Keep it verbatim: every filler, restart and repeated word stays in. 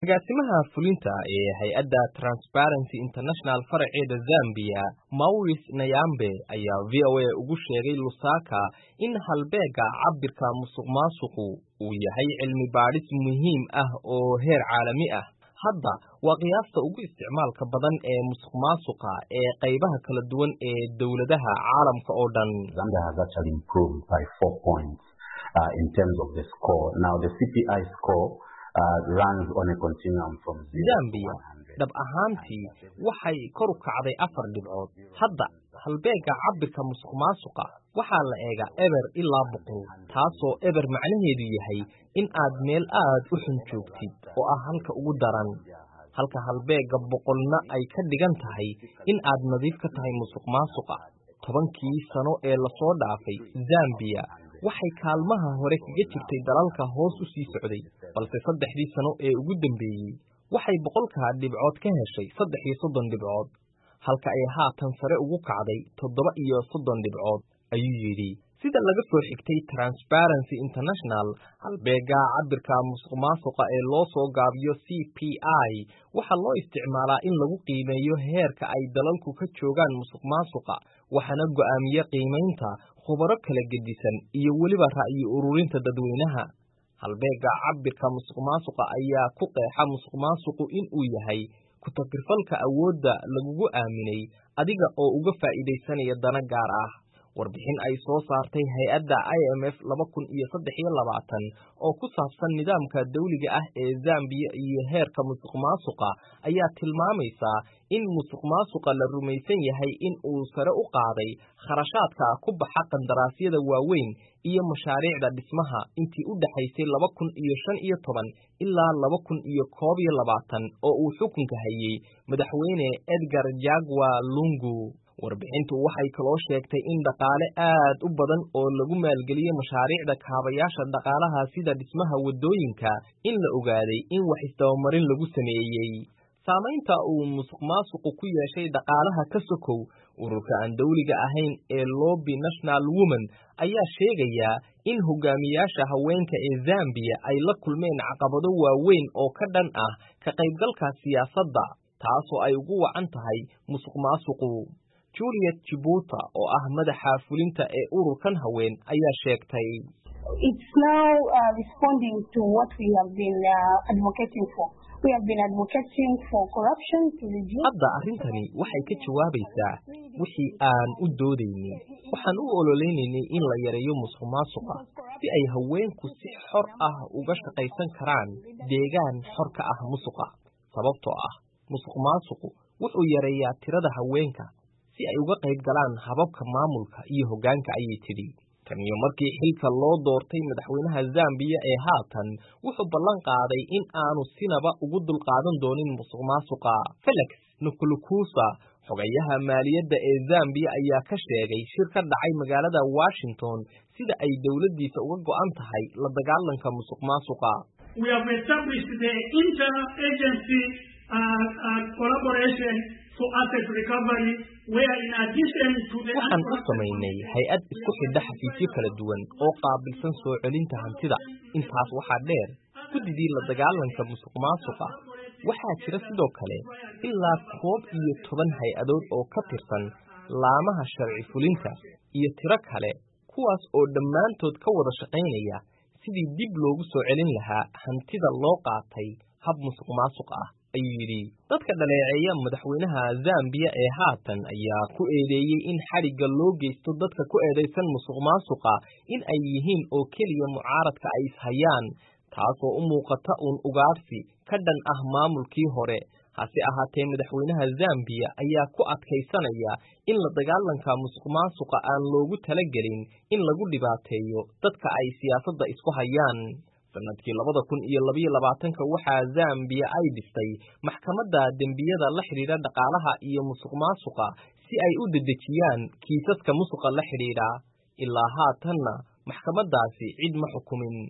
agaasimaha fulinta ee hay-adda Transparency International faraceeda Zambia, Maurice Nayambe, ayaa V O A ugu sheegay Lusaka in halbeega cabirka musuqmaasuqu uu yahay cilmi baadhis muhiim ah oo heer caalami ah. Hadda waa qiyaasta ugu isticmaalka badan ee musuqmaasuqa ee qaybaha kala duwan ee dawladaha caalamka oo dhan. Zambia has actually improved by four points uh, in terms of the score. Now the C P I score Uh, runs on a continuum from Zambia dhab ahaantii waxay kor u kacday afar dhibcood. Hadda halbeega cabirka musuqmaasuqa waxaa la eegaa eber ilaa boqol, taasoo eber macnaheedu yahay in aad meel aad u xun joogtid oo ah halka ugu daran, halka halbeega boqolna ay ka dhigan tahay in aad nadiif ka tahay musuqmaasuqa. tobankii sano ee lasoo dhaafay, Zambia waxay kaalmaha hore kaga jirtay dalalka hoos u sii socday, balse saddexdii sano ee ugu dambeeyey waxay boqolka dhibcood ka heshay saddex iyo soddon dhibcood, halka ay haatan sare ugu kacday toddoba iyo soddon dhibcood, ayuu yidhi. Sida laga soo xigtay Transparency International, halbeega cabirka musuqmaasuqa ee loo soo gaabiyo C P I waxaa loo isticmaalaa in lagu qiimeeyo heerka ay dalalku ka joogaan musuqmaasuqa, waxaana go'aamiya qiimaynta khubaro kala gedisan iyo weliba ra'yi ururinta dadweynaha. Halbeega cabirka musuqmaasuqa ayaa ku qeexa musuqmaasuqu in uu yahay ku takirfalka awoodda lagugu aaminay adiga oo uga faa'iidaysanaya dana gaar ah. Warbixin ay soo saartay hay-adda I M F laba kun iyo saddex iyo labaatan oo ku saabsan nidaamka dawliga ah ee Zambia iyo heerka musuqmaasuqa ayaa tilmaamaysa in musuqmaasuqa la rumaysan yahay in uu sare u qaaday kharashaadka ku baxa qandaraasyada waaweyn iyo mashaariicda dhismaha intii u dhaxaysay laba kun iyo shan iyo toban ilaa laba kun iyo koob iyo labaatan oo uu xukunka hayay madaxweyne Edgar Jagwa Lungu. Warbixintu waxay kaloo sheegtay in dhaqaale aad u badan oo lagu maalgeliyay mashaariicda kaabayaasha dhaqaalaha sida dhismaha wadooyinka in la ogaaday in wax isdabamarin lagu sameeyey. Saamaynta uu musuqmaasuqu ku yeeshay dhaqaalaha ka sokow, ururka aan dawliga ahayn ee Lobby National Women ayaa sheegaya in hogaamiyaasha haweenka ee Zambia ay la kulmeen caqabado waaweyn oo ka dhan ah ka qaybgalka siyaasadda, taasoo ay ugu wacan tahay musuqmaasuqu. Juliet Chibuta oo ah madaxa fulinta ee ururkan haween ayaa sheegtay, It's now uh, responding to what we have been uh, advocating for. We have been advocating for corruption to reduce. Hadda arrintani waxay ka jawaabaysaa wixii aan u doodaynay. Waxaan u ololeynaynay in la yareeyo musuqmaasuqa si ay haweenku si xor ah uga shaqaysan karaan deegaan xor ka ah musuqa. Sababtoo ah musuqmaasuqu wuxuu yareeyaa tirada haweenka si ay uga qayb galaan hababka maamulka iyo hoggaanka, ayay tidhi. Tan iyo markii xilka loo doortay madaxweynaha Zambia ee haatan, wuxuu ballan qaaday in aanu sinaba ugu dulqaadan doonin musuqmaasuqa. Felix Nkulukusa, xogayaha maaliyadda ee Zambia, ayaa ka sheegay shir ka dhacay magaalada Washington sida ay dawladdiisa uga go'an tahay la dagaalanka musuqmaasuqa. We have established the inter-agency uh, uh, collaboration for asset recovery where in addition to the waxaan u samaynay hay-ad isku xidha xafiisyo kala duwan oo qaabilsan soo celinta hantida. Intaas waxaa dheer guddidii la dagaalanka musuqmaasuqa. Waxaa jira sidoo kale ilaa koob iyo toban hay-adood oo ka tirsan laamaha sharci fulinta iyo tiro kale, kuwaas oo dhammaantood ka wada shaqaynaya sidii dib loogu soo celin lahaa hantida loo qaatay hab musuqmaasuq ah, ayuu yidhi. Dadka dhaleeceeya madaxweynaha Zambia ee haatan ayaa ku eedeeyey in xadhigga loo geysto dadka ku eedaysan musuqmaasuqa in ay yihiin oo keliya mucaaradka ay ishayaan, taasoo u muuqata uun ugaadhsi ka dhan ah maamulkii hore. Hase ahaatee, madaxweynaha Zambia ayaa ku adkaysanaya in la dagaalanka musuqmaasuqa aan loogu talagelin in lagu dhibaateeyo dadka ay siyaasadda isku hayaan. Sanadkii labada kun iyo laba iyo labaatanka waxaa Zambia ay dhistay maxkamadda dembiyada la xidhiidha dhaqaalaha iyo musuqmaasuqa si ay u dedejiyaan kiisaska musuqa la xidhiidha. Ilaa haatanna maxkamaddaasi cid ma xukumin.